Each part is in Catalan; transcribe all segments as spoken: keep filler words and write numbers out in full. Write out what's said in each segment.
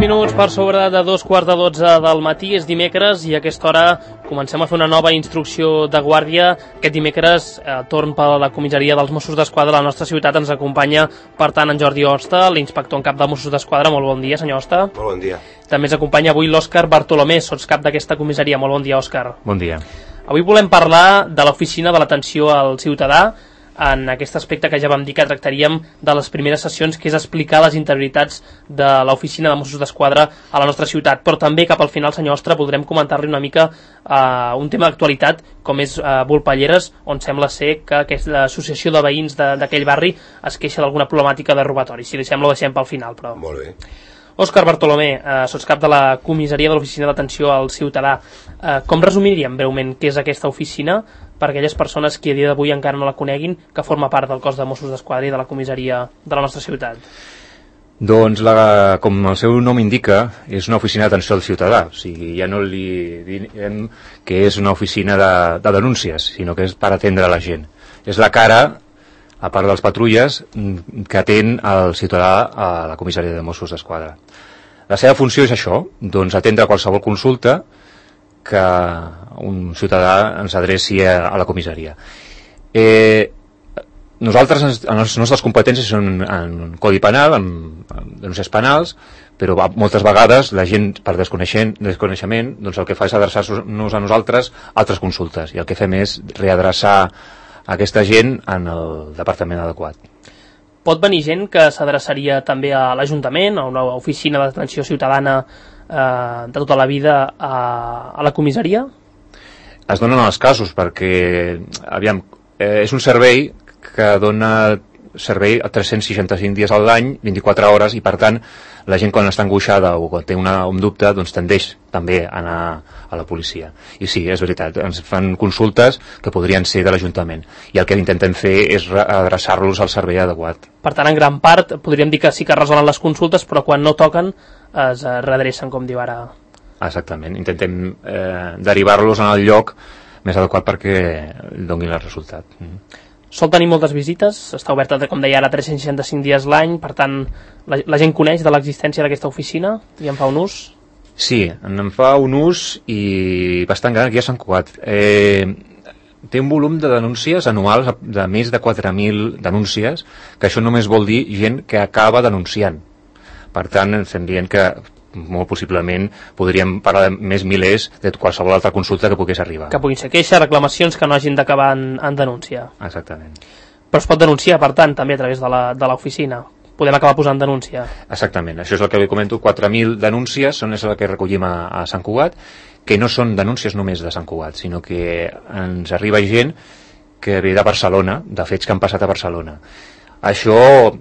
minuts per sobre de dos quarts de dotze del matí, és dimecres i a aquesta hora comencem a fer una nova instrucció de guàrdia. Aquest dimecres, eh, torn per la comissaria dels Mossos d'Esquadra a la nostra ciutat, ens acompanya, per tant, en Jordi Hosta, l'inspector en cap de Mossos d'Esquadra. Molt bon dia, senyor Hosta. Molt bon dia. També ens acompanya avui l'Òscar Bartolomé, sotscap d'aquesta comissaria. Molt bon dia, Òscar. Bon dia. Avui volem parlar de l'oficina de l'atenció al ciutadà, en aquest aspecte que ja vam dir que tractaríem de les primeres sessions, que és explicar les interioritats de l'oficina de Mossos d'Esquadra a la nostra ciutat. Però també cap al final, senyor Ostra, voldrem comentar-li una mica eh, un tema d'actualitat, com és eh, Volpelleres, on sembla ser que aquesta associació de veïns d'aquell barri es queixa d'alguna problemàtica de robatori. Si li sembla, ho deixem pel final. Però... Molt bé. Òscar Bartolomé, eh, sotscap de la comissaria de l'Oficina d'Atenció al Ciutadà. Eh, com resumiríem breument què és aquesta oficina per a aquelles persones que a dia d'avui encara no la coneguin, que forma part del cos de Mossos d'Esquadra i de la comissaria de la nostra ciutat? Doncs, la, com el seu nom indica, és una oficina d'atenció al ciutadà. O sigui, ja no li diem que és una oficina de, de denúncies, sinó que és per atendre la gent. És la cara, a part dels patrulles, que atén el ciutadà a la comissaria de Mossos d'Esquadra. La seva funció és això, doncs atendre qualsevol consulta que un ciutadà ens adreci a, a la comissaria. Eh, nosaltres, en les nostres competències són en codi penal, en, en denúncies penals, però moltes vegades la gent, per desconeixement, doncs el que fa és adreçar-nos a nosaltres altres consultes, i el que fem és readreçar aquesta gent en el departament adequat. Pot venir gent que s'adreçaria també a l'Ajuntament, a una oficina d'atenció ciutadana eh, de tota la vida a, a la comissaria? Es donen els casos perquè, aviam, eh, és un servei que dona servei a tres-cents seixanta-cinc dies a l'any, vint-i-quatre hores, i per tant la gent quan està angoixada o quan té una, un dubte, doncs tendeix també a anar a la policia. I sí, és veritat, ens fan consultes que podrien ser de l'Ajuntament, i el que intentem fer és adreçar-los al servei adequat. Per tant, en gran part podríem dir que sí que resolen les consultes, però quan no toquen es redrecen, com diu ara. Exactament, intentem eh, derivar-los en el lloc més adequat perquè donin el resultat. Mm. Sol tenir moltes visites, està oberta, com deia ara, tres-cents seixanta-cinc dies l'any, per tant, la, la gent coneix de l'existència d'aquesta oficina i en fa un ús? Sí, en fa un ús i bastant gran aquí a Sant Cugat. Eh, té un volum de denúncies anuals de més de quatre mil denúncies, que això només vol dir gent que acaba denunciant. Per tant, estem dient que molt possiblement podríem parlar de més milers de qualsevol altra consulta que pogués arribar. Que puguin ser queixes, reclamacions que no hagin d'acabar en, en denúncia. Exactament. Però es pot denunciar, per tant, també a través de l'oficina. Podem acabar posant denúncia. Exactament, això és el que li comento, quatre mil denúncies són el que recollim a, a Sant Cugat, que no són denúncies només de Sant Cugat, sinó que ens arriba gent que ve de Barcelona, de fets que han passat a Barcelona. Això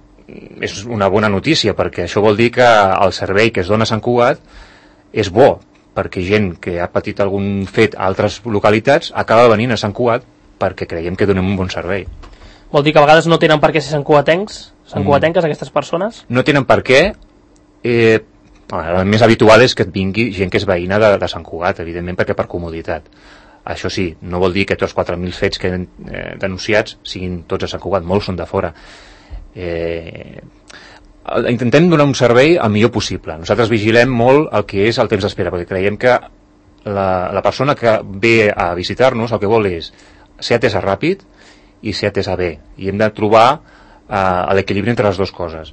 és una bona notícia, perquè això vol dir que el servei que es dona a Sant Cugat és bo, perquè gent que ha patit algun fet a altres localitats acaba venint a Sant Cugat perquè creiem que donem un bon servei. Vol dir que a vegades no tenen per què ser santcugatencs, santcugatenques, mm. aquestes persones? No tenen per què. Eh, el més habitual és que et vingui gent que és veïna de, de Sant Cugat, evidentment, perquè per comoditat. Això sí, no vol dir que tots els quatre mil fets que han eh, denunciats siguin tots a Sant Cugat, molts són de fora. Eh, intentem donar un servei el millor possible. Nosaltres vigilem molt el que és el temps d'espera, perquè creiem que la, la persona que ve a visitar-nos el que vol és ser atesa ràpid i ser atesa bé, i hem de trobar eh, l'equilibri entre les dues coses,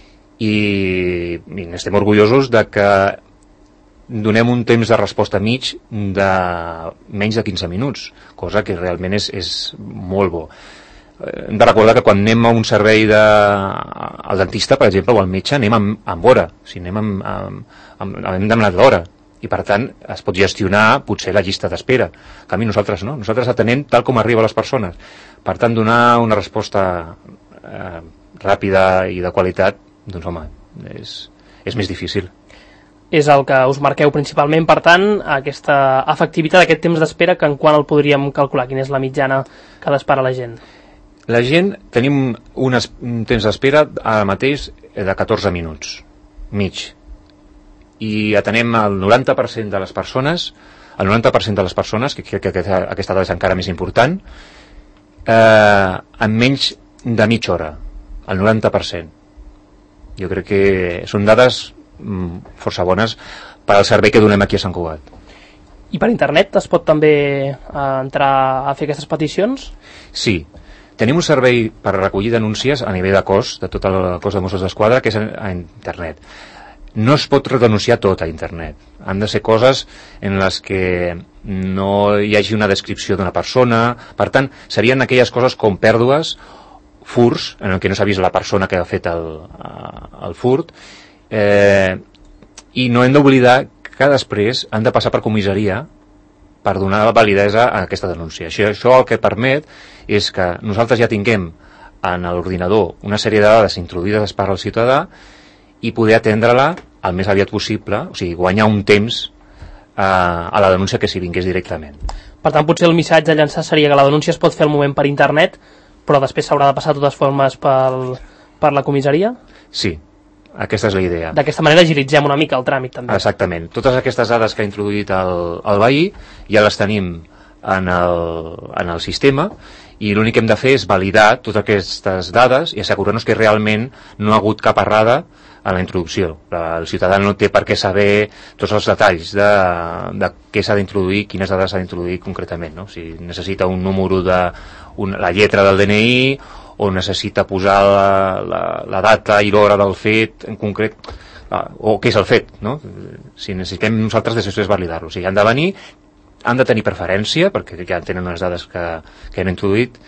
i, i estem orgullosos de que donem un temps de resposta mig de menys de quinze minuts, cosa que realment és, és molt bo. Hem de recordar que quan anem a un servei de, al dentista, per exemple, o al metge, anem amb, amb hora, o sigui, anem amb, amb, amb, hem demanat l'hora, i per tant es pot gestionar potser la llista d'espera. En canvi nosaltres no, nosaltres atenem tal com arriba a les persones. Per tant, donar una resposta eh, ràpida i de qualitat, doncs home, és, és més difícil. És el que us marqueu principalment, per tant, aquesta efectivitat, aquest temps d'espera, que en quan el podríem calcular? Quina és la mitjana que ha d'esperar la gent? La gent, tenim un, es, un temps d'espera ara mateix de catorze minuts, mig. I atenem el noranta per cent de les persones, el noranta per cent de les persones, que crec que aquesta dada és encara més important, eh, en menys de mitja hora, el noranta per cent. Jo crec que són dades força bones per al servei que donem aquí a Sant Cugat. I per internet es pot també eh, entrar a fer aquestes peticions? Sí. Tenim un servei per recollir denúncies a nivell de cos, de tot el cos de Mossos d'Esquadra, que és a internet. No es pot redenunciar tot a internet. Han de ser coses en les que no hi hagi una descripció d'una persona. Per tant, serien aquelles coses com pèrdues, furts, en què no s'ha vist la persona que ha fet el, el furt, eh, i no hem d'oblidar que després han de passar per comissaria per donar validesa a aquesta denúncia. Això, això el que permet és que nosaltres ja tinguem en l'ordinador una sèrie de dades introduïdes per al ciutadà i poder atendre-la el més aviat possible, o sigui, guanyar un temps eh, a la denúncia que s'hi vingués directament. Per tant, potser el missatge a llançar seria que la denúncia es pot fer al moment per internet, però després s'haurà de passar de totes formes per, per la comissaria? Sí, aquesta és la idea. D'aquesta manera agilitzem una mica el tràmit també. Exactament. Totes aquestes dades que ha introduït el, el veí ja les tenim en el, en el sistema i l'únic que hem de fer és validar totes aquestes dades i assegurar-nos que realment no ha hagut cap errada a la introducció. El ciutadà no té per què saber tots els detalls de, de què s'ha d'introduir, quines dades s'ha d'introduir concretament, no? Si necessita un número de un, la lletra del D N I o necessita posar la, la, la data i l'hora del fet en concret, o què és el fet, no? Si necessitem nosaltres després validar-lo. O sigui, han de venir, han de tenir preferència, perquè ja tenen unes dades que, que han introduït,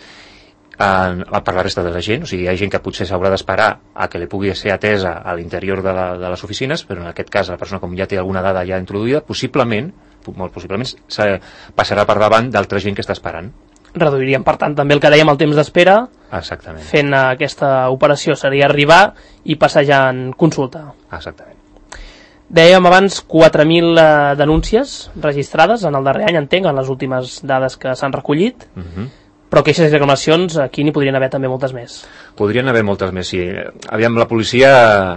en, per la resta de la gent. O sigui, hi ha gent que potser s'haurà d'esperar a que li pugui ser atesa a l'interior de, la, de les oficines, però en aquest cas la persona, com ja té alguna dada ja introduïda, possiblement, molt possiblement, passarà per davant d'altra gent que està esperant. Reduiríem, per tant, també el que dèiem, el temps d'espera. Exactament. Fent aquesta operació seria arribar i passar ja en consulta. Exactament. Dèiem abans quatre mil eh, denúncies registrades en el darrer any, entenc, en les últimes dades que s'han recollit, uh-huh. Però queixes i reclamacions aquí n'hi podrien haver també moltes més. Podrien haver moltes més, sí. Aviam, la policia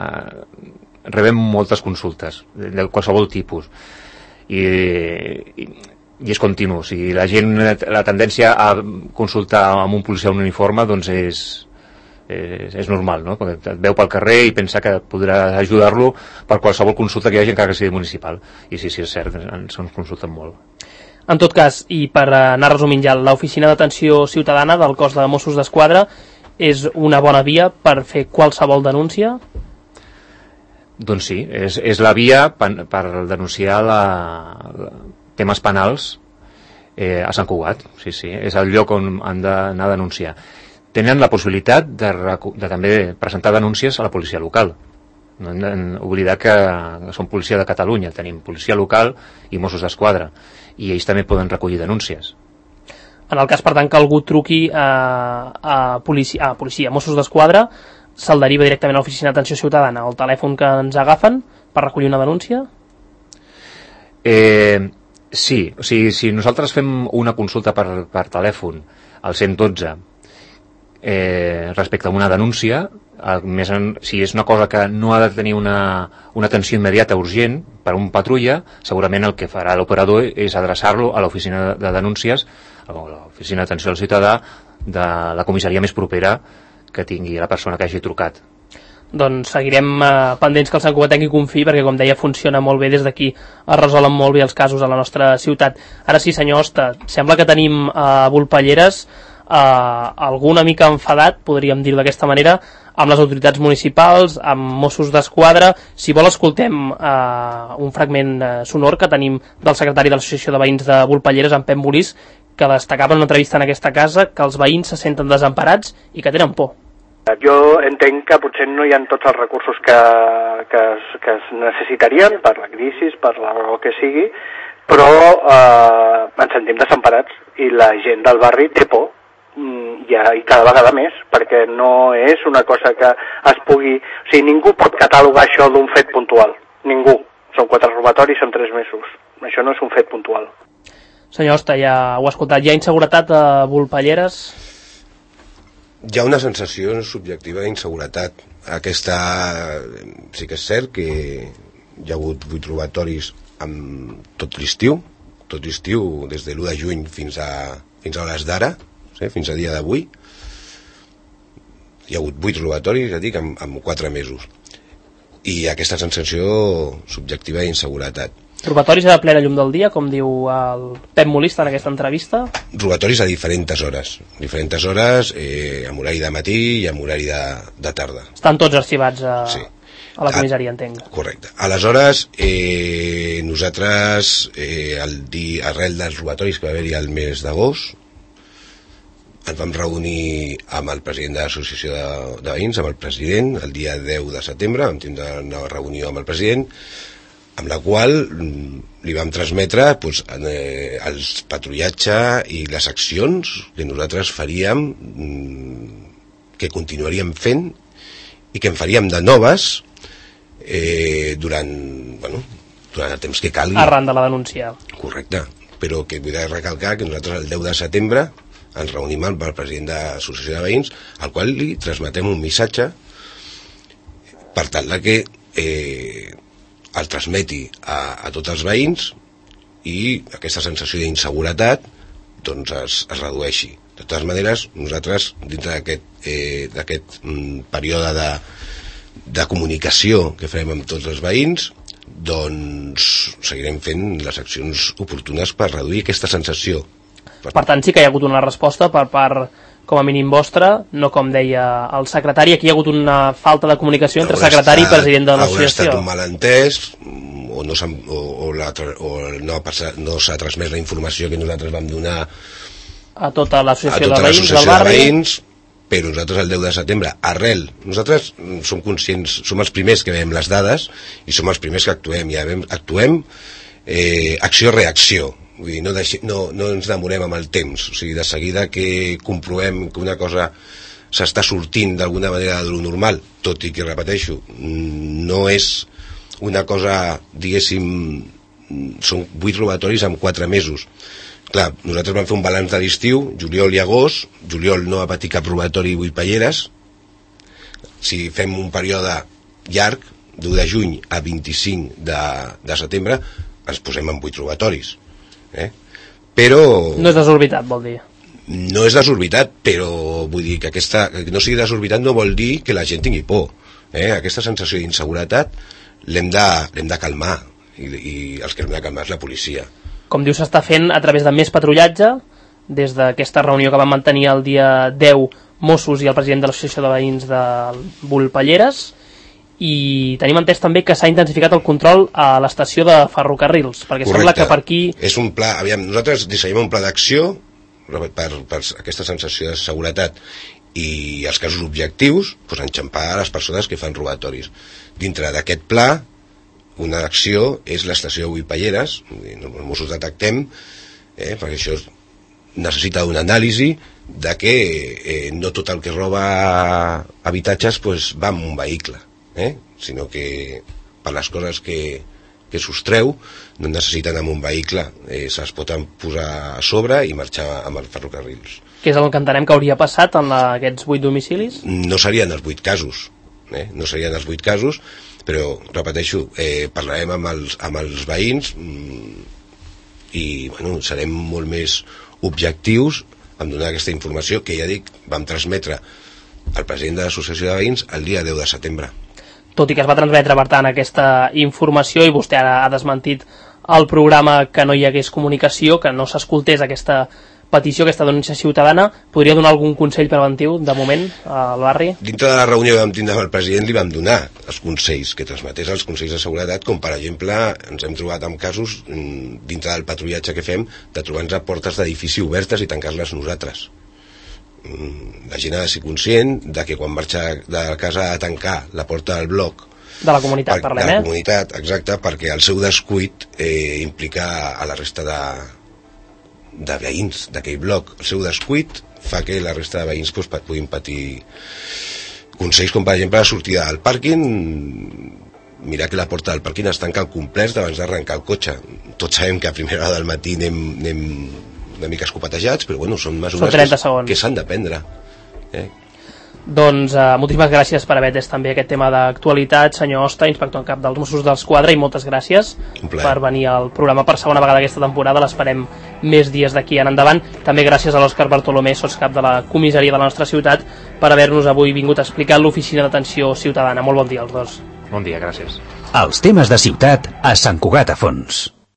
rebem moltes consultes de qualsevol tipus i, i i és continu, o sigui, la gent, la tendència a consultar amb un policia en un uniforme doncs és, és, és normal, no? Perquè et veu pel carrer i pensa que podrà ajudar-lo per qualsevol consulta que hi hagi, encara que sigui municipal, i sí, sí, és cert, ens, ens consulten molt. En tot cas, i per anar resumint ja, l'Oficina d'Atenció Ciutadana del cos de Mossos d'Esquadra és una bona via per fer qualsevol denúncia? Doncs sí, és, és la via per, per denunciar la, la temes penals eh, a Sant Cugat, sí, sí, és el lloc on han d'anar a denunciar. Tenen la possibilitat de, de també presentar denúncies a la policia local. No hem d'oblidar que som policia de Catalunya, tenim policia local i Mossos d'Esquadra, i ells també poden recollir denúncies. En el cas, per tant, que algú truqui a, a, policia, a policia, a Mossos d'Esquadra, se'l deriva directament a l'Oficina d'Atenció Ciutadana, el telèfon que ens agafen per recollir una denúncia? Eh... Sí, o sigui, si nosaltres fem una consulta per, per telèfon al cent dotze eh, respecte a una denúncia, més en, si és una cosa que no ha de tenir una, una atenció immediata urgent per un patrulla, segurament el que farà l'operador és adreçar-lo a l'oficina de denúncies, a l'oficina d'atenció al ciutadà de la comissaria més propera que tingui la persona que hagi trucat. Doncs seguirem eh, pendents que el Sant Cugat tingui confi, perquè, com deia, funciona molt bé des d'aquí, es resolen molt bé els casos a la nostra ciutat. Ara sí, senyor Hoste, sembla que tenim a eh, Volpelleres eh, alguna mica enfadat, podríem dir-ho d'aquesta manera, amb les autoritats municipals, amb Mossos d'Esquadra. Si vol, escoltem eh, un fragment eh, sonor que tenim del secretari de l'Associació de Veïns de Volpelleres, en Pep Molís, que destacava en una entrevista en aquesta casa que els veïns se senten desemparats i que tenen por. Jo entenc que potser no hi ha tots els recursos que, que, es, que es necessitarien per la crisi, per la raó que sigui, però eh, ens sentim desemparats i la gent del barri té por, ja, i cada vegada més, perquè no és una cosa que es pugui... O sigui, ningú pot catalogar això d'un fet puntual, ningú. Són quatre robatoris, són tres mesos. Això no és un fet puntual. Senyor Hoste, ja ho ha escoltat, hi ha inseguretat a Volpelleres? Hi ha una sensació subjectiva d'inseguretat. Aquesta... Sí que és cert que hi ha hagut vuit robatoris amb tot l'estiu, tot l'estiu des de l'u de juny fins a, fins a hores d'ara, sí, fins a dia d'avui. Hi ha hagut vuit robatoris, ja dic, en, en quatre mesos. i aquesta sensació subjectiva d'inseguretat. Robatoris a plena llum del dia, com diu el Pep Molista en aquesta entrevista? Robatoris a diferents hores, diferents hores, eh, amb horari de matí i amb horari de, de tarda. Estan tots arxivats a, sí. a la comissaria, entenc. Correcte. Aleshores, eh, nosaltres, eh, el dia, arrel dels robatoris que va haver-hi al mes d'agost, ens vam reunir amb el president de l'associació de, de veïns, amb el president, el dia deu de setembre, vam tindre una reunió amb el president, amb la qual li vam transmetre doncs, eh, el patrullatge i les accions que nosaltres faríem, que continuaríem fent i que en faríem de noves eh, durant, bueno, durant el temps que calgui. Arran de la denúncia. Correcte, però que vull recalcar que nosaltres el deu de setembre ens reunim amb el president de l'associació de veïns, al qual li transmetem un missatge per tal que eh, el transmeti a, a tots els veïns i aquesta sensació d'inseguretat doncs es, es redueixi. De totes maneres, nosaltres dintre d'aquest eh, d'aquest mm, període de, de comunicació que farem amb tots els veïns, doncs seguirem fent les accions oportunes per reduir aquesta sensació. Per tant, sí que hi ha hagut una resposta per part, com a mínim vostra, no com deia el secretari. Aquí hi ha hagut una falta de comunicació entre secretari i president de l'associació. Haurà estat un malentès, o no s'ha o, o la, o no, no s'ha transmès la informació que nosaltres vam donar a tota l'associació tota de veïns del de barri. Veïns, però nosaltres el deu de setembre, arrel, nosaltres som conscients, som els primers que veiem les dades i som els primers que actuem, i actuem eh, acció-reacció. Vull dir, no, deixi, no, no ens demorem amb el temps, o sigui, de seguida que comprovem que una cosa s'està sortint d'alguna manera de lo normal, tot i que, repeteixo, no és una cosa, diguéssim, són vuit robatoris en quatre mesos. Clar, nosaltres vam fer un balanç de l'estiu, juliol i agost, juliol no va patir cap robatori i vuit palleres, si fem un període llarg, d'u de juny a vint-i-cinc de, de setembre, ens posem en vuit robatoris. Eh? Però no és desorbitat, vol dir. No és desorbitat, però vull dir que aquesta, que no sigui desorbitat no vol dir que la gent tingui por, eh? Aquesta sensació d'inseguretat l'hem de, l'hem de calmar i, i els que l'hem de calmar és la policia. Com diu, s'està fent a través de més patrullatge. Des d'aquesta reunió que vam mantenir el dia deu, Mossos i el president de l'associació de veïns del Bull Palleres. I tenim entès també que s'ha intensificat el control a l'estació de ferrocarrils, perquè correcte. Sembla que per aquí... És un pla, aviam, nosaltres dissenyem un pla d'acció per, per aquesta sensació de seguretat i els casos objectius, doncs enxampar a les persones que fan robatoris. Dintre d'aquest pla, una acció és l'estació de Vuipalleres, els Mossos detectem, eh, perquè això necessita una anàlisi de que eh, no tot el que roba habitatges pues, va en un vehicle. Eh? Sinó que per les coses que, que sostreu no necessiten amb un vehicle, eh, se'ls pot posar a sobre i marxar amb els ferrocarrils. Què és el que entenem que hauria passat en la, aquests vuit domicilis? No serien els vuit casos, eh? no serien els vuit casos, però repeteixo, eh, parlarem amb els, amb els veïns mmm, i bueno, serem molt més objectius en donar aquesta informació que ja dic, vam transmetre al president de l'associació de veïns el dia deu de setembre. Tot i que es va transmetre, per tant, aquesta informació i vostè ara ha desmentit el programa que no hi hagués comunicació, que no s'escoltés aquesta petició, aquesta denúncia ciutadana, podria donar algun consell preventiu, de moment, al barri? Dintre de la reunió que vam tindre amb el president li vam donar els consells, que transmetés els consells de seguretat, com per exemple ens hem trobat amb casos, dintre del patrullatge que fem, de trobar-nos a portes d'edifici obertes i tancar-les nosaltres. La gent ha de ser conscient de que quan marxa de casa a tancar la porta del bloc de la comunitat, per, parlem, de la eh? comunitat, exacte, perquè el seu descuit eh, implica a la resta de, de veïns d'aquell bloc. El seu descuit fa que la resta de veïns pues, puguin patir consells com per exemple la sortida del pàrquing, mirar que la porta del pàrquing es tanca al complet abans d'arrencar el cotxe. Tots sabem que a primera hora del matí anem, anem una mica escopatejats, però bueno, són mesures que, que s'han de prendre. Eh? Doncs eh, moltíssimes gràcies per haver atès també aquest tema d'actualitat, senyor Hoste, inspector en cap dels Mossos d'Esquadra, i moltes gràcies per venir al programa per segona vegada aquesta temporada. L'esperem més dies d'aquí en endavant. També gràcies a l'Òscar Bartolomé, sotscap de la comissaria de la nostra ciutat, per haver-nos avui vingut a explicar l'oficina d'atenció ciutadana. Molt bon dia als dos. Bon dia, gràcies. Els temes de ciutat a Sant Cugat a Fons.